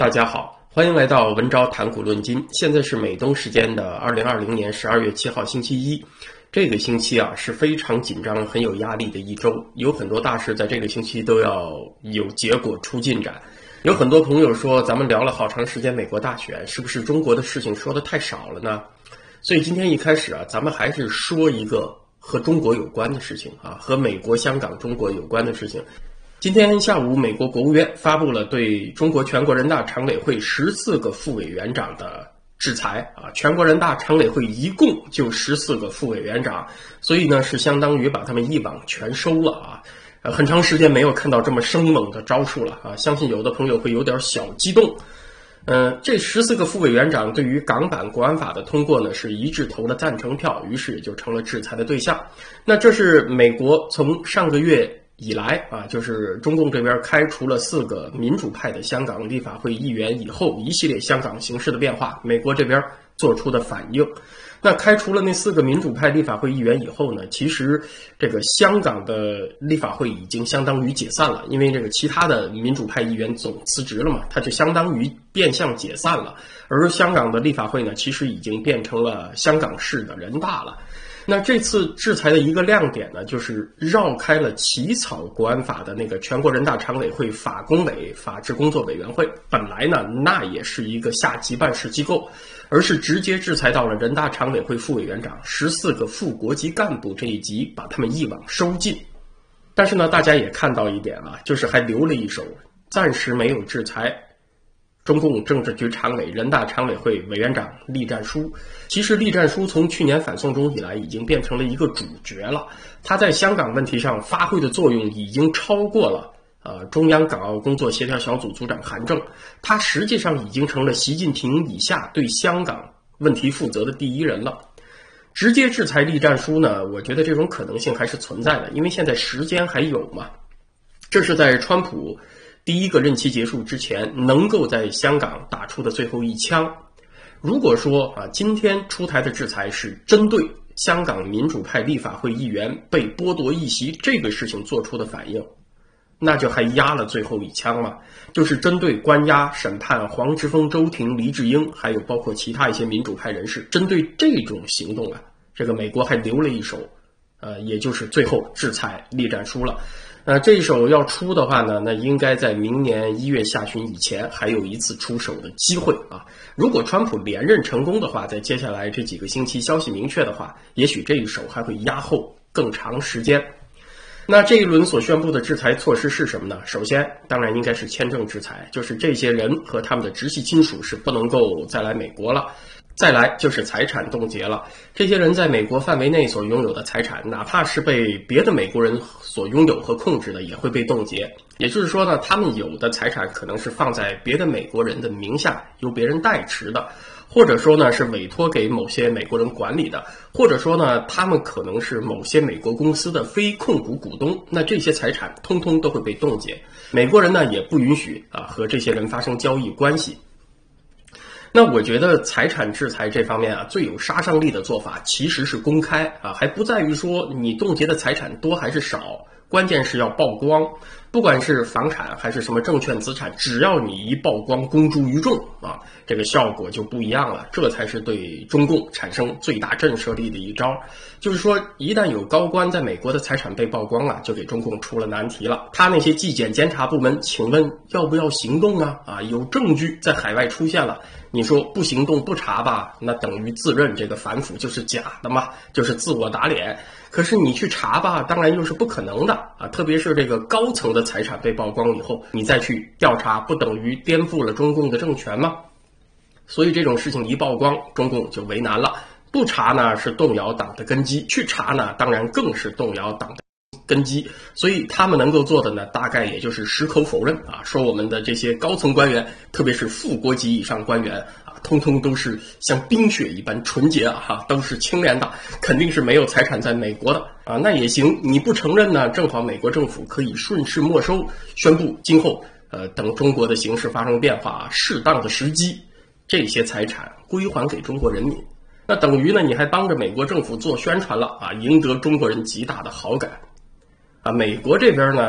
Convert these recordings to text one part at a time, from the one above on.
大家好，欢迎来到文昭谈股论金。现在是美东时间的2020年12月7号星期一。这个星期是非常紧张、很有压力的一周，有很多大事在这个星期都要有结果出进展。有很多朋友说，咱们聊了好长时间美国大选，是不是中国的事情说的太少了呢？所以今天一开始咱们还是说一个和中国有关的事情和美国、香港、中国有关的事情。今天下午，美国国务院发布了对中国全国人大常委会14个副委员长的制裁全国人大常委会一共就14个副委员长，所以呢是相当于把他们一网全收了很长时间没有看到这么生猛的招数了相信有的朋友会有点小激动。这14个副委员长对于港版国安法的通过呢是一致投了赞成票，于是也就成了制裁的对象。那这是美国从上个月以来就是中共这边开除了4个民主派的香港立法会议员以后，一系列香港形势的变化，美国这边做出的反应。那开除了那4个民主派立法会议员以后呢，其实这个香港的立法会已经相当于解散了，因为这个其他的民主派议员总辞职了嘛，它就相当于变相解散了。而香港的立法会呢，其实已经变成了香港市的人大了。那这次制裁的一个亮点呢，就是绕开了起草国安法的那个全国人大常委会法工委法制工作委员会，本来呢那也是一个下级办事机构，而是直接制裁到了人大常委会副委员长14个副国级干部这一级，把他们一网收尽。但是呢大家也看到一点就是还留了一手，暂时没有制裁中共政治局常委、人大常委会委员长栗战书。其实栗战书从去年反送中以来已经变成了一个主角了，他在香港问题上发挥的作用已经超过了中央港澳工作协调小组组长韩正，他实际上已经成了习近平以下对香港问题负责的第一人了。直接制裁栗战书呢，我觉得这种可能性还是存在的，因为现在时间还有嘛。这是在川普第一个任期结束之前能够在香港打出的最后一枪。如果说今天出台的制裁是针对香港民主派立法会议员被剥夺议席这个事情做出的反应，那就还压了最后一枪了，就是针对关押审判黄之锋、周庭、黎智英，还有包括其他一些民主派人士，针对这种行动这个美国还留了一手，也就是最后制裁栗战书了。这一手要出的话呢，那应该在明年1月下旬以前还有一次出手的机会如果川普连任成功的话，在接下来这几个星期消息明确的话，也许这一手还会压后更长时间。那这一轮所宣布的制裁措施是什么呢？首先当然应该是签证制裁，就是这些人和他们的直系亲属是不能够再来美国了。再来就是财产冻结了，这些人在美国范围内所拥有的财产，哪怕是被别的美国人所拥有和控制的，也会被冻结。也就是说呢，他们有的财产可能是放在别的美国人的名下，由别人代持的，或者说呢是委托给某些美国人管理的，或者说呢他们可能是某些美国公司的非控股股东，那这些财产通通都会被冻结。美国人呢也不允许和这些人发生交易关系。那我觉得财产制裁这方面最有杀伤力的做法其实是公开还不在于说你冻结的财产多还是少，关键是要曝光。不管是房产还是什么证券资产，只要你一曝光公诸于众这个效果就不一样了，这才是对中共产生最大震慑力的一招。就是说一旦有高官在美国的财产被曝光了，就给中共出了难题了。他那些纪检监察部门请问要不要行动有证据在海外出现了，你说不行动不查吧，那等于自认这个反腐就是假的嘛，就是自我打脸。可是你去查吧，当然又是不可能的特别是这个高层的财产被曝光以后，你再去调查，不等于颠覆了中共的政权吗？所以这种事情一曝光，中共就为难了。不查呢是动摇党的根基，去查呢当然更是动摇党的根基。所以他们能够做的呢，大概也就是矢口否认说我们的这些高层官员，特别是副国级以上官员通通都是像冰雪一般纯洁都是清廉的，肯定是没有财产在美国的那也行，你不承认呢，正好美国政府可以顺势没收，宣布今后等中国的形势发生变化，适当的时机，这些财产归还给中国人民。那等于呢，你还帮着美国政府做宣传了赢得中国人极大的好感美国这边呢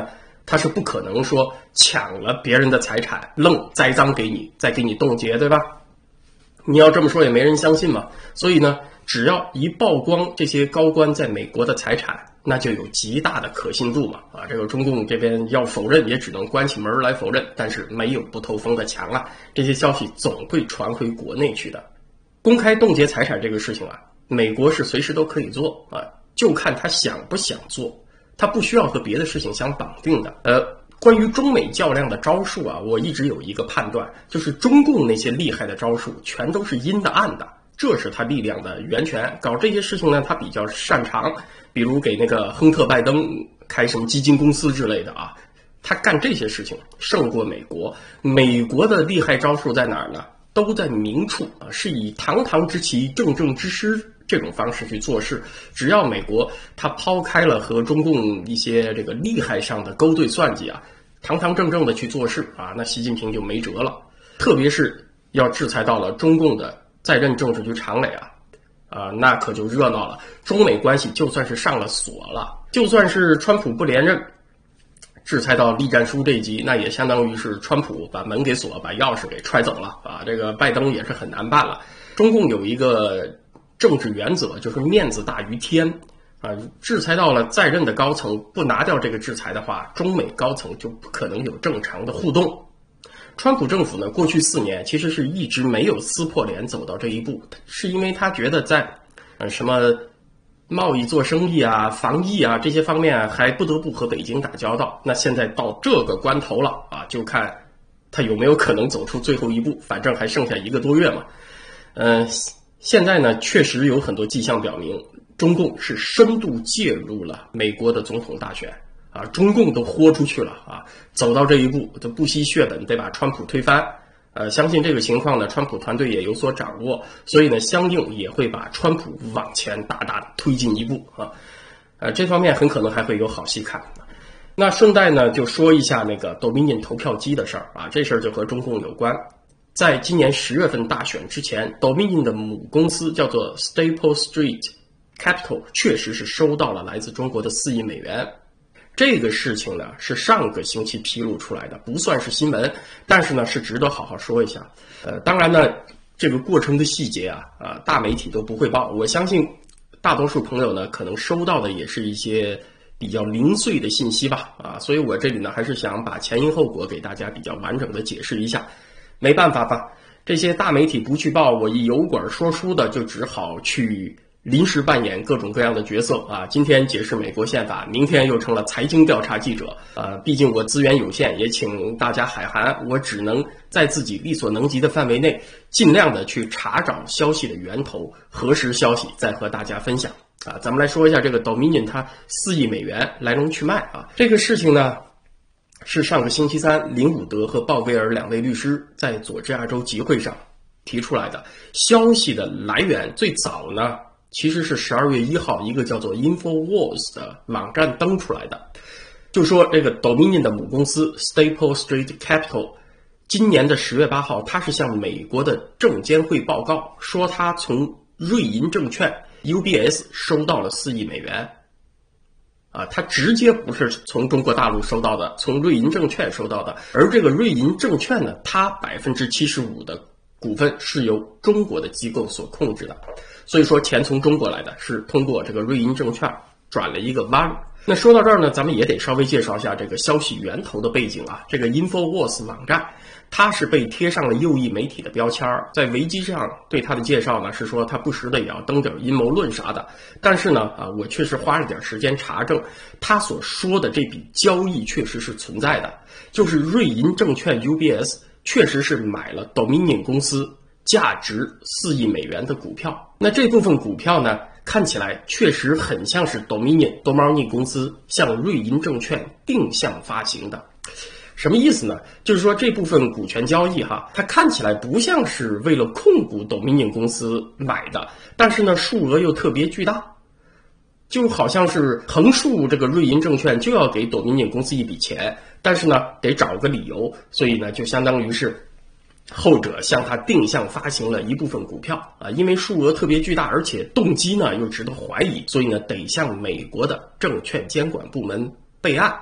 他是不可能说抢了别人的财产愣栽赃给你，再给你冻结，对吧？你要这么说也没人相信嘛。所以呢，只要一曝光这些高官在美国的财产，那就有极大的可信度嘛。这个中共这边要否认也只能关起门来否认，但是没有不透风的墙啊，这些消息总会传回国内去的。公开冻结财产这个事情啊，美国是随时都可以做啊，就看他想不想做，他不需要和别的事情相绑定的。关于中美较量的招数啊，我一直有一个判断，就是中共那些厉害的招数全都是阴的暗的，这是他力量的源泉。搞这些事情呢，他比较擅长，比如给那个亨特·拜登开什么基金公司之类的啊，他干这些事情胜过美国。美国的厉害招数在哪儿呢？都在明处啊，是以堂堂之旗、正正之师这种方式去做事。只要美国他抛开了和中共一些这个利害上的勾兑算计啊，堂堂正正的去做事啊，那习近平就没辙了。特别是要制裁到了中共的在任政治局常委那可就热闹了。中美关系就算是上了锁了，就算是川普不连任，制裁到栗战书这一级，那也相当于是川普把门给锁，把钥匙给揣走了啊。这个拜登也是很难办了。中共有一个政治原则，就是面子大于天啊。制裁到了在任的高层，不拿掉这个制裁的话，中美高层就不可能有正常的互动。川普政府呢，过去4年其实是一直没有撕破脸走到这一步，是因为他觉得在什么贸易做生意啊、防疫啊这些方面还不得不和北京打交道。那现在到这个关头了啊，就看他有没有可能走出最后一步，反正还剩下1个多月嘛。现在呢，确实有很多迹象表明，中共是深度介入了美国的总统大选啊，中共都豁出去了啊，走到这一步都不惜血本得把川普推翻。相信这个情况呢，川普团队也有所掌握，所以呢，相应也会把川普往前大大的推进一步啊。这方面很可能还会有好戏看。那顺带呢，就说一下那个 Dominion 投票机的事儿啊，这事儿就和中共有关。在今年10月份大选之前 ，Dominion 的母公司叫做 Staple Street Capital 确实是收到了来自中国的4亿美元。这个事情呢是上个星期披露出来的，不算是新闻，但是呢是值得好好说一下。当然呢，这个过程的细节大媒体都不会报。我相信大多数朋友呢可能收到的也是一些比较零碎的信息吧所以我这里呢还是想把前因后果给大家比较完整的解释一下。没办法吧，这些大媒体不去报，我一油管说书的就只好去临时扮演各种各样的角色今天解释美国宪法，明天又成了财经调查记者毕竟我资源有限，也请大家海涵，我只能在自己力所能及的范围内，尽量的去查找消息的源头，核实消息，再和大家分享咱们来说一下这个 Dominion 它4亿美元来龙去脉这个事情呢，是上个星期三林伍德和鲍威尔2位律师在佐治亚州集会上提出来的。消息的来源最早呢其实是12月1号一个叫做 InfoWars 的网站登出来的，就说这个 Dominion 的母公司 Staple Street Capital 今年的10月8号，他是向美国的证监会报告说他从瑞银证券 UBS 收到了4亿美元他直接不是从中国大陆收到的，从瑞银证券收到的。而这个瑞银证券呢，它75%的股份是由中国的机构所控制的，所以说钱从中国来的，是通过这个瑞银证券转了一个弯。那说到这儿呢，咱们也得稍微介绍一下这个消息源头的背景这个 InfoWars 网站，它是被贴上了右翼媒体的标签，在维基上对它的介绍呢是说它不时的也要登点阴谋论啥的，但是呢我确实花了点时间查证，他所说的这笔交易确实是存在的，就是瑞银证券 UBS 确实是买了 Dominion 公司价值4亿美元的股票。那这部分股票呢，看起来确实很像是 Dominion 公司向瑞银证券定向发行的。什么意思呢？就是说这部分股权交易它看起来不像是为了控股 Dominion 公司买的，但是呢数额又特别巨大，就好像是横竖这个瑞银证券就要给 Dominion 公司一笔钱，但是呢得找个理由，所以呢就相当于是后者向他定向发行了一部分股票因为数额特别巨大，而且动机呢又值得怀疑，所以呢得向美国的证券监管部门备案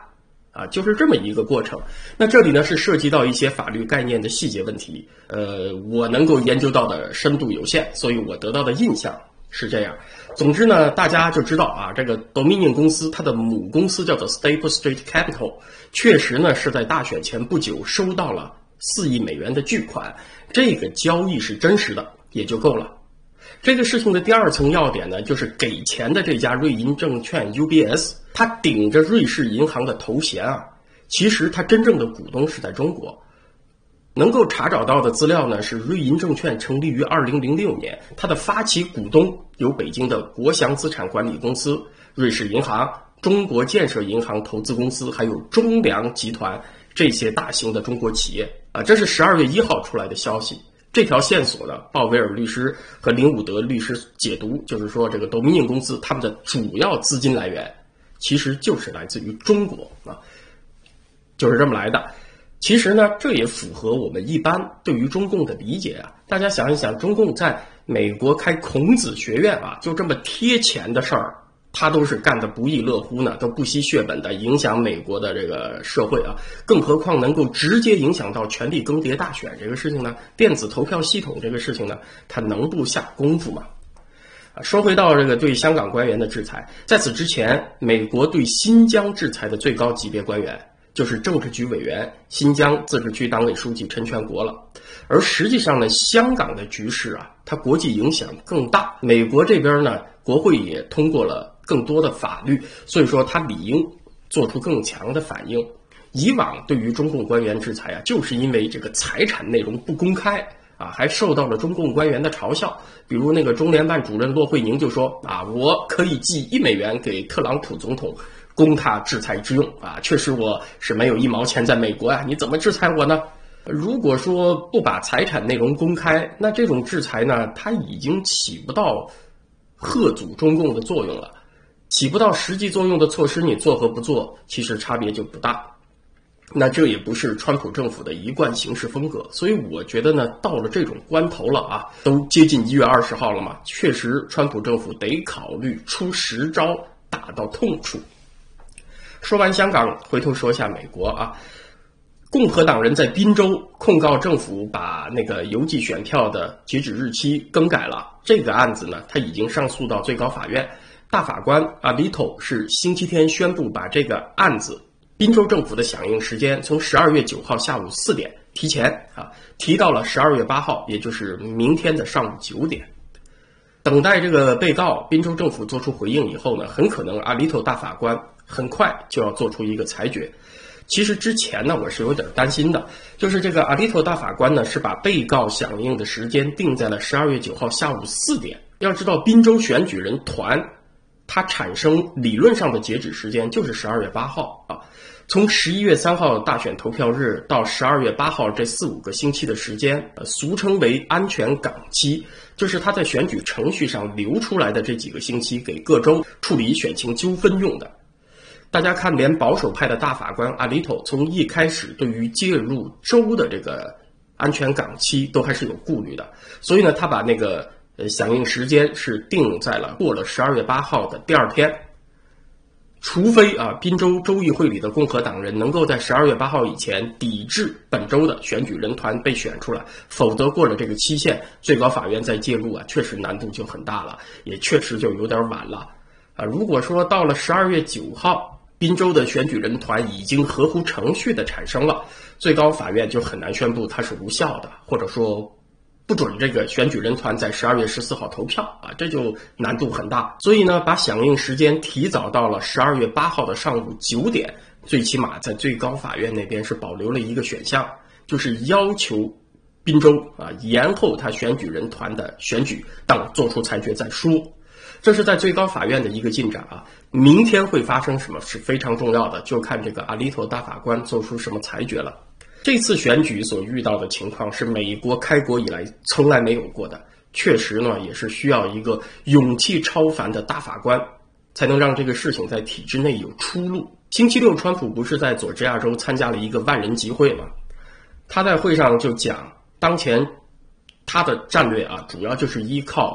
就是这么一个过程。那这里呢是涉及到一些法律概念的细节问题，我能够研究到的深度有限，所以我得到的印象是这样。总之呢，大家就知道这个 Dominion 公司它的母公司叫做 Staple Street Capital， 确实呢是在大选前不久收到了4亿美元的巨款，这个交易是真实的也就够了。这个事情的第二层要点呢，就是给钱的这家瑞银证券 UBS， 它顶着瑞士银行的头衔其实它真正的股东是在中国。能够查找到的资料呢，是瑞银证券成立于2006年，它的发起股东有北京的国祥资产管理公司、瑞士银行、中国建设银行投资公司，还有中粮集团这些大型的中国企业这是12月1号出来的消息。这条线索呢，鲍威尔律师和林伍德律师解读，就是说这个 Dominion 公司他们的主要资金来源其实就是来自于中国就是这么来的。其实呢，这也符合我们一般对于中共的理解大家想一想，中共在美国开孔子学院就这么贴钱的事儿，他都是干得不亦乐乎呢，都不惜血本的影响美国的这个社会更何况能够直接影响到权力更迭大选这个事情呢，电子投票系统这个事情呢，他能不下功夫吗？说回到这个对香港官员的制裁，在此之前，美国对新疆制裁的最高级别官员就是政治局委员、新疆自治区党委书记陈全国了。而实际上呢，香港的局势它国际影响更大，美国这边呢，国会也通过了更多的法律，所以说他理应做出更强的反应。以往对于中共官员制裁就是因为这个财产内容不公开还受到了中共官员的嘲笑。比如那个中联办主任骆惠宁就说我可以寄1美元给特朗普总统，供他制裁之用确实我是没有1毛钱在美国你怎么制裁我呢？如果说不把财产内容公开，那这种制裁呢，它已经起不到吓阻中共的作用了，起不到实际作用的措施，你做和不做其实差别就不大。那这也不是川普政府的一贯行事风格，所以我觉得呢，到了这种关头了都接近1月20号了嘛，确实川普政府得考虑出实招，打到痛处。说完香港，回头说一下美国共和党人在宾州控告政府把那个邮寄选票的截止日期更改了，这个案子呢，他已经上诉到最高法院，大法官Alito是星期天宣布把这个案子宾州政府的响应时间从12月9号下午4点提前提到了12月8号，也就是明天的上午9点。等待这个被告宾州政府做出回应以后呢，很可能Alito大法官很快就要做出一个裁决。其实之前呢，我是有点担心的，就是这个Alito大法官呢，是把被告响应的时间定在了12月9号下午4点。要知道宾州选举人团它产生理论上的截止时间就是12月8号从11月3号大选投票日到12月8号这4-5个星期的时间，俗称为安全港期，就是他在选举程序上留出来的这几个星期给各州处理选情纠纷用的。大家看，连保守派的大法官Alito从一开始对于介入州的这个安全港期都还是有顾虑的，所以呢，他把那个响应时间是定在了过了12月8号的第二天。除非宾州州议会里的共和党人能够在12月8号以前抵制本州的选举人团被选出来，否则过了这个期限，最高法院再介入确实难度就很大了，也确实就有点晚了如果说到了12月9号，宾州的选举人团已经合乎程序的产生了，最高法院就很难宣布它是无效的，或者说不准这个选举人团在12月14号投票这就难度很大。所以呢，把响应时间提早到了12月8号的上午9点，最起码在最高法院那边是保留了一个选项，就是要求宾州延后他选举人团的选举，等做出裁决再说。这是在最高法院的一个进展明天会发生什么是非常重要的，就看这个Alito大法官做出什么裁决了。这次选举所遇到的情况是美国开国以来从来没有过的，确实呢也是需要一个勇气超凡的大法官才能让这个事情在体制内有出路。星期六川普不是在佐治亚州参加了一个万人集会吗？他在会上就讲，当前他的战略主要就是依靠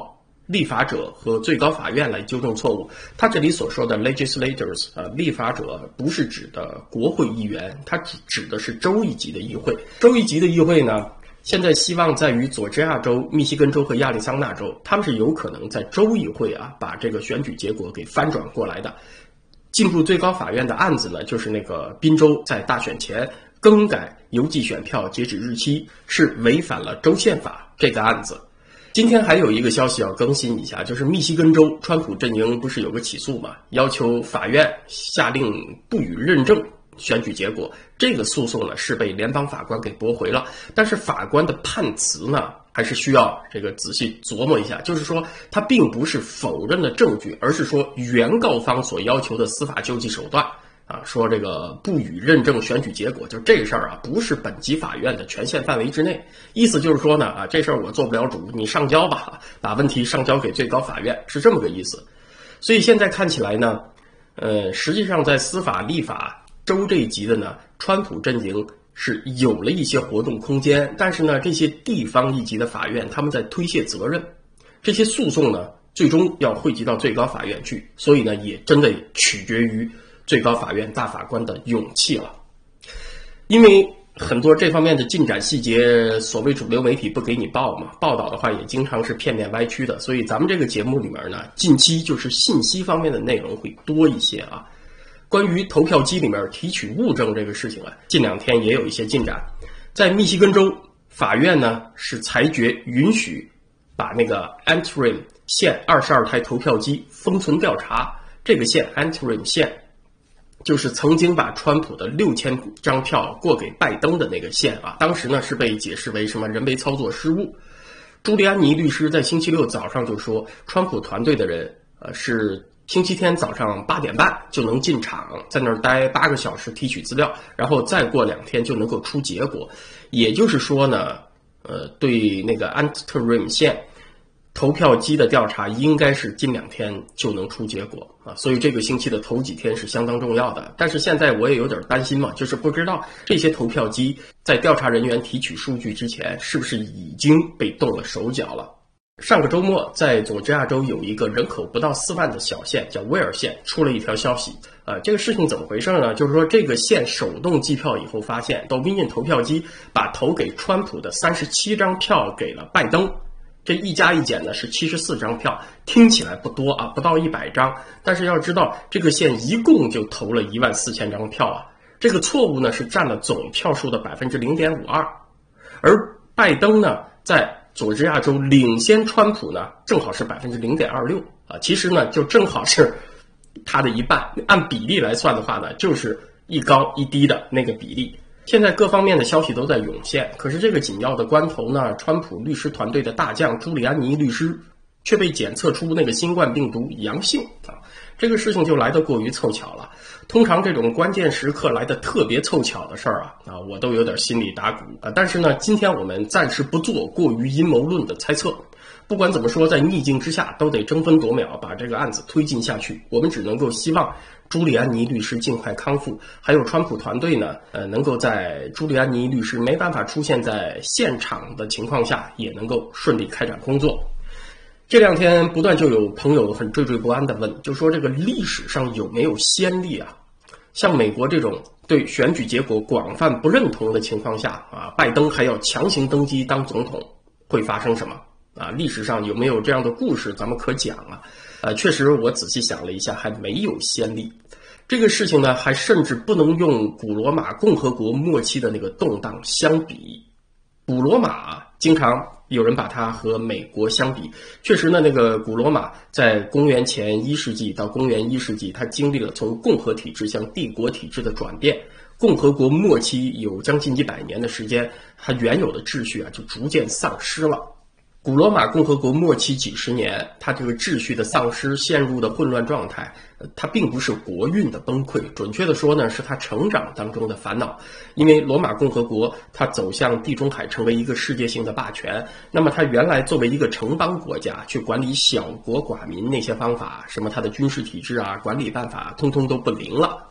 立法者和最高法院来纠正错误。他这里所说的 legislators 立法者不是指的国会议员，它指的是州一级的议会。州一级的议会呢，现在希望在于佐治亚州、密西根州和亚利桑那州，他们是有可能在州议会把这个选举结果给翻转过来的。进入最高法院的案子呢，就是那个宾州在大选前更改邮寄选票截止日期，是违反了州宪法这个案子。今天还有一个消息要更新一下，就是密西根州川普阵营不是有个起诉嘛，要求法院下令不予认证选举结果。这个诉讼呢是被联邦法官给驳回了，但是法官的判词呢还是需要这个仔细琢磨一下，就是说他并不是否认了证据，而是说原告方所要求的司法救济手段说这个不予认证选举结果，就这个事儿不是本级法院的权限范围之内。意思就是说呢这事儿我做不了主，你上交吧，把问题上交给最高法院，是这么个意思。所以现在看起来呢，实际上在司法、立法、州这一级的呢，川普阵营是有了一些活动空间，但是呢，这些地方一级的法院他们在推卸责任，这些诉讼呢，最终要汇集到最高法院去，所以呢，也真的取决于最高法院大法官的勇气了。因为很多这方面的进展细节，所谓主流媒体不给你报嘛，报道的话也经常是片面歪曲的，所以咱们这个节目里面呢，近期就是信息方面的内容会多一些关于投票机里面提取物证这个事情近2天也有一些进展。在密西根州法院呢是裁决允许把那个 Antrim 县22台投票机封存调查。这个县 Antrim 县就是曾经把川普的6000张票过给拜登的那个县当时呢是被解释为什么人为操作失误。朱利安尼律师在星期六早上就说，川普团队的人是星期天早上8点半就能进场，在那儿待8个小时提取资料，然后再过2天就能够出结果。也就是说呢，对那个 Antrim 县投票机的调查应该是近2天就能出结果所以这个星期的头几天是相当重要的。但是现在我也有点担心嘛，就是不知道这些投票机在调查人员提取数据之前是不是已经被动了手脚了。上个周末在佐治亚州有一个人口不到4万的小县叫威尔县出了一条消息这个事情怎么回事呢？就是说这个县手动计票以后发现 Dominion 投票机把投给川普的37张票给了拜登，这一加一减呢是74张票，听起来不多不到100张，但是要知道这个县一共就投了14000张票这个错误呢是占了总票数的 0.52%， 而拜登呢在佐治亚州领先川普呢正好是 0.26%其实呢就正好是他的一半，按比例来算的话呢就是一高一低的那个比例。现在各方面的消息都在涌现，可是这个紧要的关头呢，川普律师团队的大将朱利安尼律师却被检测出那个新冠病毒阳性这个事情就来得过于凑巧了。通常这种关键时刻来得特别凑巧的事儿我都有点心里打鼓但是呢，今天我们暂时不做过于阴谋论的猜测。不管怎么说，在逆境之下都得争分夺秒把这个案子推进下去。我们只能够希望朱利安尼律师尽快康复，还有川普团队呢能够在朱利安尼律师没办法出现在现场的情况下也能够顺利开展工作。这2天不断就有朋友很惴惴不安地问，就说这个历史上有没有先例像美国这种对选举结果广泛不认同的情况下拜登还要强行登基当总统，会发生什么历史上有没有这样的故事咱们可讲确实我仔细想了一下，还没有先例。这个事情呢还甚至不能用古罗马共和国末期的那个动荡相比。古罗马经常有人把它和美国相比，确实呢那个古罗马在公元前1世纪到公元1世纪它经历了从共和体制向帝国体制的转变，共和国末期有将近100年的时间，它原有的秩序就逐渐丧失了。古罗马共和国末期几十年，它这个秩序的丧失，陷入的混乱状态，它并不是国运的崩溃，准确的说呢，是它成长当中的烦恼。因为罗马共和国它走向地中海成为一个世界性的霸权，那么它原来作为一个城邦国家去管理小国寡民那些方法，什么它的军事体制管理办法通通都不灵了。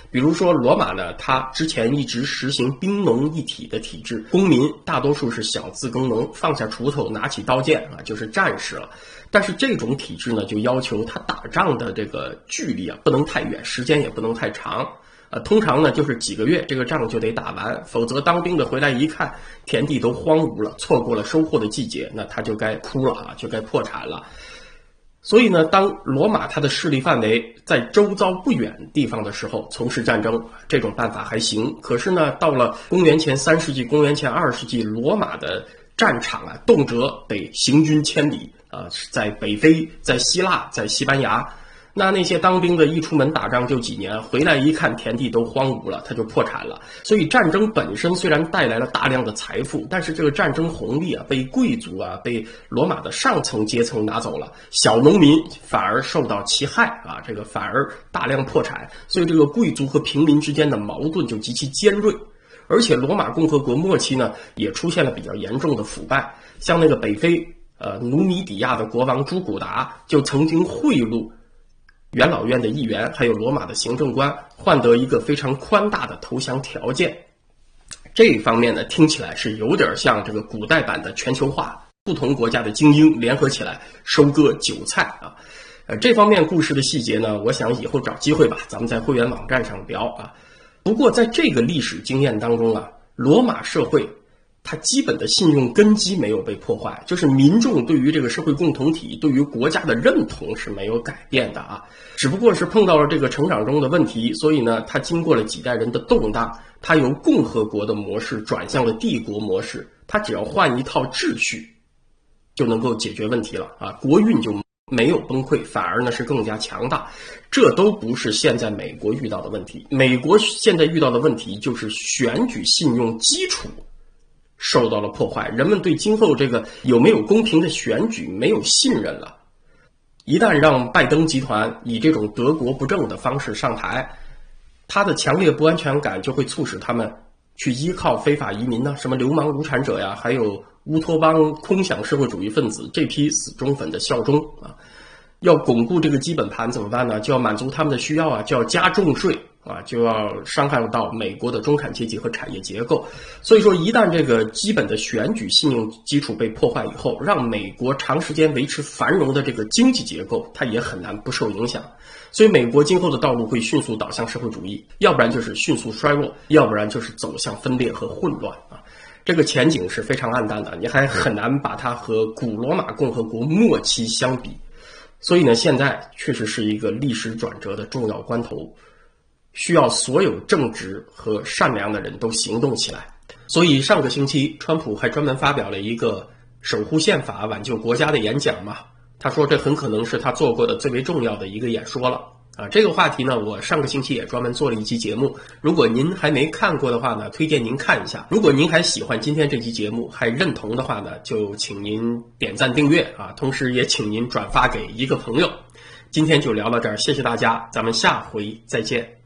比如说罗马呢，它之前一直实行兵农一体的体制，公民大多数是小自耕农，放下锄头拿起刀剑啊，就是战士了。但是这种体制呢，就要求他打仗的这个距离啊不能太远，时间也不能太长。通常呢就是几个月这个仗就得打完，否则当兵的回来一看，田地都荒芜了，错过了收获的季节，那他就该哭了啊，就该破产了。所以呢，当罗马它的势力范围在周遭不远地方的时候从事战争，这种办法还行。可是呢，到了公元前3世纪、公元前2世纪，罗马的战场啊，动辄得行军千里啊，在北非、在希腊、在西班牙。那些当兵的一出门打仗就几年，回来一看田地都荒芜了，他就破产了。所以战争本身虽然带来了大量的财富，但是这个战争红利啊，被贵族啊，被罗马的上层阶层拿走了，小农民反而受到其害啊，这个反而大量破产。所以这个贵族和平民之间的矛盾就极其尖锐。而且罗马共和国末期呢，也出现了比较严重的腐败，像那个北非努米底亚的国王朱古达就曾经贿赂元老院的议员还有罗马的行政官，换得一个非常宽大的投降条件。这方面呢，听起来是有点像这个古代版的全球化，不同国家的精英联合起来收割韭菜啊。这方面故事的细节呢，我想以后找机会吧，咱们在会员网站上聊啊。不过在这个历史经验当中啊，罗马社会它基本的信用根基没有被破坏，就是民众对于这个社会共同体、对于国家的认同是没有改变的啊，只不过是碰到了这个成长中的问题，所以呢，它经过了几代人的动荡，它由共和国的模式转向了帝国模式，它只要换一套秩序，就能够解决问题了啊，国运就没有崩溃，反而呢是更加强大。这都不是现在美国遇到的问题，美国现在遇到的问题就是选举信用基础受到了破坏，人们对今后这个有没有公平的选举没有信任了。一旦让拜登集团以这种德国不正的方式上台，他的强烈不安全感就会促使他们去依靠非法移民呢，什么流氓无产者呀，还有乌托邦空想社会主义分子这批死忠粉的效忠啊。要巩固这个基本盘怎么办呢？就要满足他们的需要啊，就要加重税啊，就要伤害到美国的中产阶级和产业结构。所以说，一旦这个基本的选举信用基础被破坏以后，让美国长时间维持繁荣的这个经济结构，它也很难不受影响。所以美国今后的道路会迅速导向社会主义，要不然就是迅速衰落，要不然就是走向分裂和混乱啊。这个前景是非常暗淡的，你还很难把它和古罗马共和国末期相比。所以呢，现在确实是一个历史转折的重要关头，需要所有正直和善良的人都行动起来。所以上个星期，川普还专门发表了一个守护宪法、挽救国家的演讲嘛。他说这很可能是他做过的最为重要的一个演说了啊。这个话题呢，我上个星期也专门做了一期节目，如果您还没看过的话呢，推荐您看一下。如果您还喜欢今天这期节目，还认同的话呢，就请您点赞订阅啊，同时也请您转发给一个朋友。今天就聊到这儿，谢谢大家，咱们下回再见。